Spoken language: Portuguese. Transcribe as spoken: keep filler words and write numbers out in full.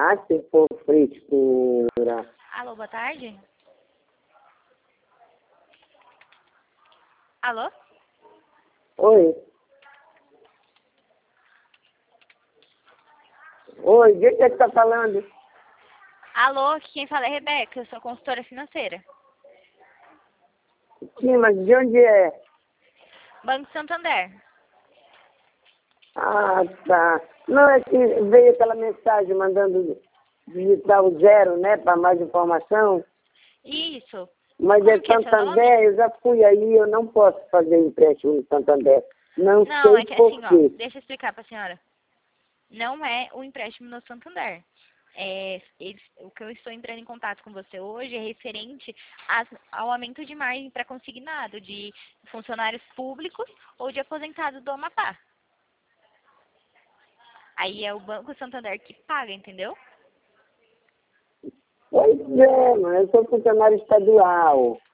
Ah, se for frescura. Alô, boa tarde. Alô? Oi. Oi, de que você está falando? Alô, quem fala é Rebeca, eu sou consultora financeira. Sim, mas de onde é? Banco Santander. Ah, tá. Não, é que veio aquela mensagem mandando digitar o zero, né, para mais informação. Isso. Mas Como é que é seu nome? Santander, eu já fui aí, eu não posso fazer empréstimo no Santander. Não, Não, sei é que por assim, ó, quê. deixa eu explicar pra senhora. Não é o empréstimo no Santander. É, eles- o que eu estou entrando em contato com você hoje é referente às- ao aumento de margem para consignado de funcionários públicos ou de aposentados do Amapá. Aí é o Banco Santander que paga, entendeu? Pois é, mas eu sou funcionário estadual.